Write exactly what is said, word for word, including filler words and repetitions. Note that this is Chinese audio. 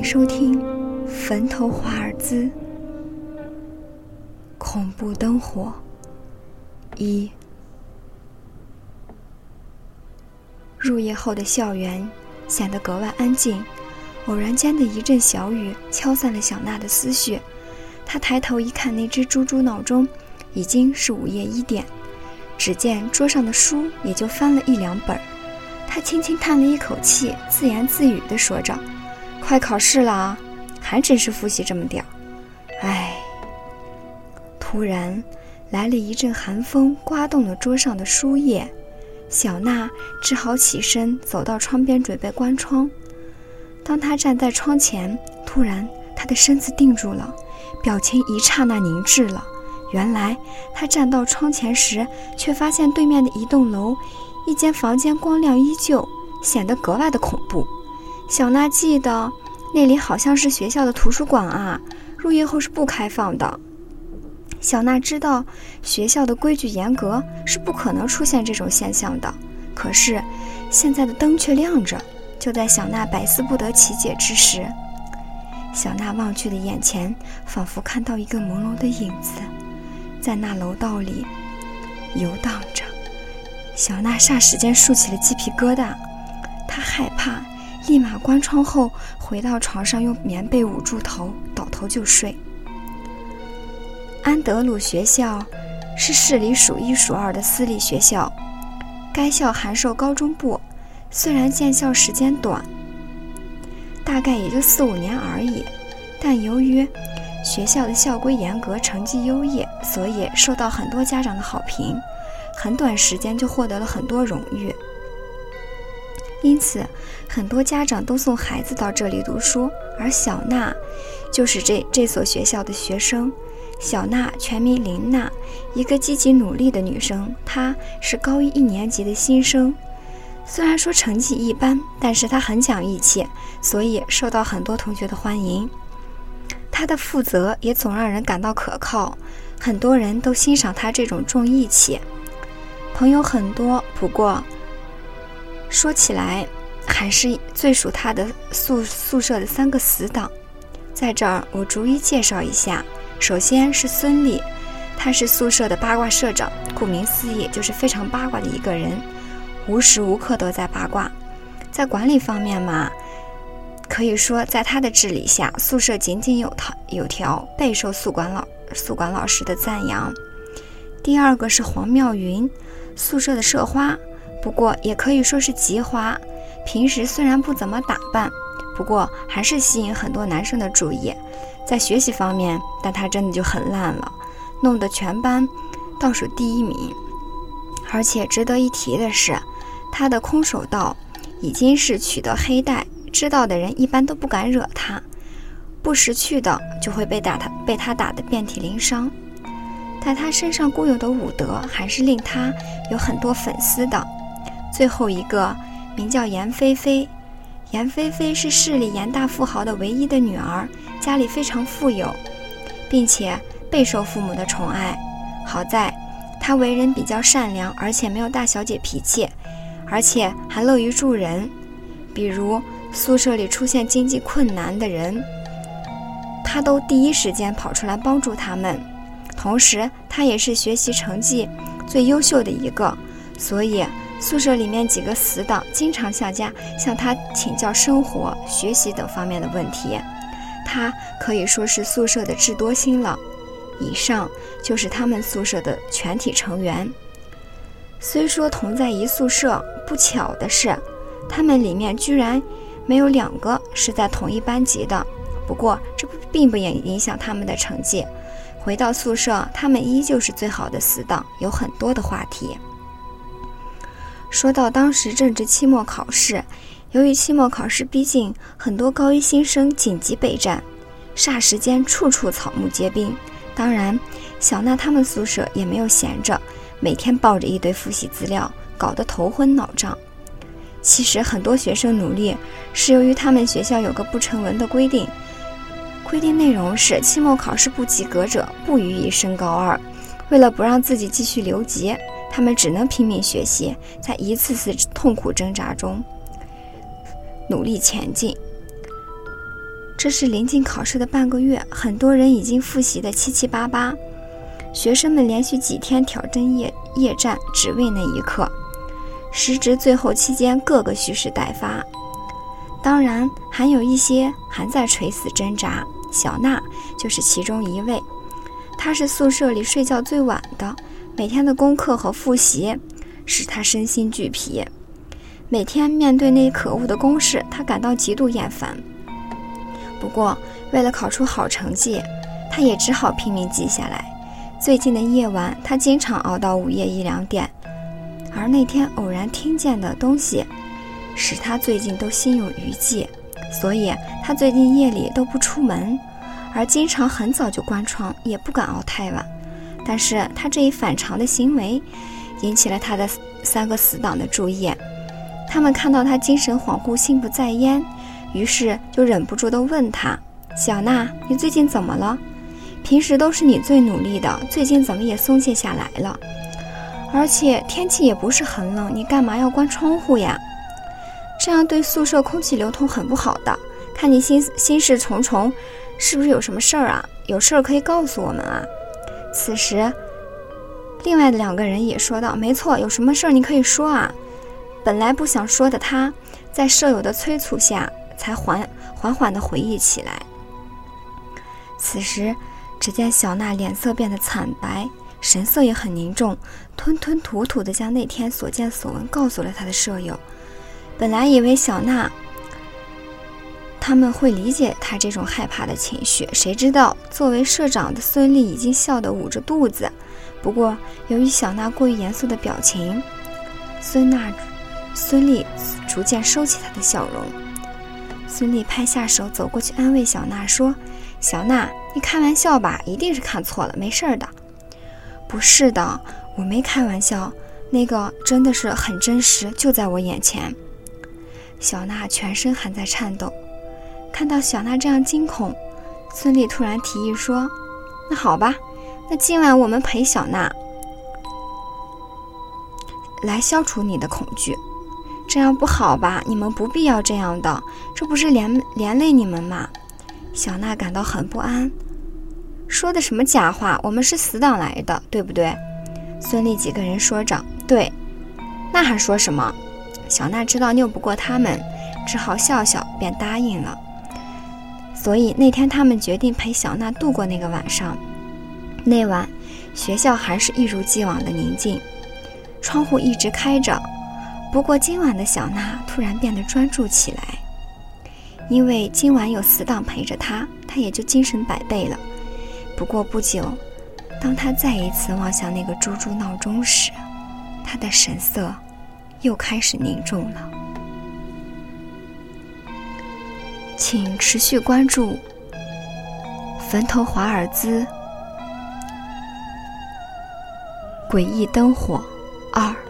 收听坟头华尔兹恐怖灯火一。入夜后的校园显得格外安静，偶然间的一阵小雨敲散了小娜的思绪。她抬头一看，那只猪猪闹钟已经是午夜一点，只见桌上的书也就翻了一两本。她轻轻叹了一口气，自言自语地说着：快考试了啊，还真是复习这么点儿。唉。突然来了一阵寒风，刮动了桌上的书页，小娜只好起身走到窗边准备关窗。当她站在窗前，突然她的身子定住了，表情一刹那凝滞了。原来她站到窗前时，却发现对面的一栋楼一间房间光亮依旧，显得格外的恐怖。小娜记得那里好像是学校的图书馆啊，入夜后是不开放的。小娜知道学校的规矩严格，是不可能出现这种现象的，可是现在的灯却亮着。就在小娜百思不得其解之时，小娜望去的眼前仿佛看到一个朦胧的影子在那楼道里游荡着。小娜霎时间竖起了鸡皮疙瘩，她害怕，立马关窗后回到床上，用棉被捂住头，倒头就睡。安德鲁学校是市里数一数二的私立学校，该校函授高中部，虽然建校时间短，大概也就四五年而已，但由于学校的校规严格，成绩优异，所以受到很多家长的好评，很短时间就获得了很多荣誉。因此很多家长都送孩子到这里读书，而小娜就是这这所学校的学生。小娜全名林娜，一个积极努力的女生，她是高一一年级的新生。虽然说成绩一般，但是她很讲义气，所以受到很多同学的欢迎。她的负责也总让人感到可靠，很多人都欣赏她这种重义气。朋友很多，不过说起来还是最属她的宿宿舍的三个死党。在这儿我逐一介绍一下。首先是孙俪，他是宿舍的八卦社长，顾名思义就是非常八卦的一个人，无时无刻都在八卦。在管理方面嘛，可以说在他的治理下，宿舍井井有条有条，备受宿管老宿管老师的赞扬。第二个是黄妙云，宿舍的社花，不过也可以说是吉花，平时虽然不怎么打扮，不过还是吸引很多男生的注意。在学习方面，但他真的就很烂了，弄得全班倒数第一名。而且值得一提的是，他的空手道已经是取得黑带，知道的人一般都不敢惹他，不识趣的就会被打他被他打得遍体鳞伤。但他身上固有的武德还是令他有很多粉丝的。最后一个名叫严菲菲，严菲菲是市里严大富豪的唯一的女儿，家里非常富有，并且备受父母的宠爱。好在她为人比较善良，而且没有大小姐脾气，而且还乐于助人。比如宿舍里出现经济困难的人，她都第一时间跑出来帮助他们。同时她也是学习成绩最优秀的一个，所以宿舍里面几个死党经常向家向他请教生活、学习等方面的问题，他可以说是宿舍的智多星了。以上就是他们宿舍的全体成员。虽说同在一宿舍，不巧的是，他们里面居然没有两个是在同一班级的。不过这并不影响他们的成绩。回到宿舍，他们依旧是最好的死党，有很多的话题。说到当时正值期末考试，由于期末考试逼近，很多高一新生紧急备战，霎时间处处草木皆兵。当然小娜他们宿舍也没有闲着，每天抱着一堆复习资料，搞得头昏脑胀。其实很多学生努力是由于他们学校有个不成文的规定，规定内容是期末考试不及格者不予以升高二。为了不让自己继续留级，他们只能拼命学习，在一次次痛苦挣扎中努力前进。 这是临近考试的半个月，很多人已经复习的七七八八，学生们连续几天挑针夜夜战，只为那一刻。时值最后期间，个个蓄势待发。当然，还有一些还在垂死挣扎，小娜就是其中一位。她是宿舍里睡觉最晚的，每天的功课和复习使她身心俱疲。每天面对那可恶的公式，她感到极度厌烦。不过，为了考出好成绩，她也只好拼命记下来。最近的夜晚，她经常熬到午夜一两点。而那天偶然听见的东西，使她最近都心有余悸，所以她最近夜里都不出门。而经常很早就关窗，也不敢熬太晚。但是他这一反常的行为引起了他的三个死党的注意，他们看到他精神恍惚，心不在焉，于是就忍不住地问他：小娜，你最近怎么了？平时都是你最努力的，最近怎么也松懈下来了？而且天气也不是很冷，你干嘛要关窗户呀？这样对宿舍空气流通很不好的。看你心心事重重，是不是有什么事儿啊？有事儿可以告诉我们啊。此时另外的两个人也说道：没错，有什么事儿你可以说啊。本来不想说的他，在舍友的催促下才缓缓缓地回忆起来。此时只见小娜脸色变得惨白，神色也很凝重，吞吞吐吐地将那天所见所闻告诉了他的舍友。本来以为小娜他们会理解他这种害怕的情绪，谁知道作为社长的孙俪已经笑得捂着肚子。不过由于小娜过于严肃的表情，孙娜孙俪逐渐收起她的笑容。孙俪拍下手走过去安慰小娜说：小娜，你开玩笑吧，一定是看错了，没事的。不是的，我没开玩笑，那个真的是很真实，就在我眼前。小娜全身还在颤抖。看到小娜这样惊恐，孙俪突然提议说：那好吧，那今晚我们陪小娜来消除你的恐惧。这样不好吧？你们不必要这样的，这不是连连累你们吗？小娜感到很不安。说的什么假话？我们是死党来的，对不对？孙俪几个人说着。对，那还说什么？小娜知道拗不过他们，只好笑笑便答应了。所以那天他们决定陪小娜度过那个晚上。那晚学校还是一如既往的宁静，窗户一直开着。不过今晚的小娜突然变得专注起来，因为今晚有死党陪着她，她也就精神百倍了。不过不久，当她再一次望向那个猪猪闹钟时，她的神色又开始凝重了。请持续关注坟头华尔兹诡异灯火二。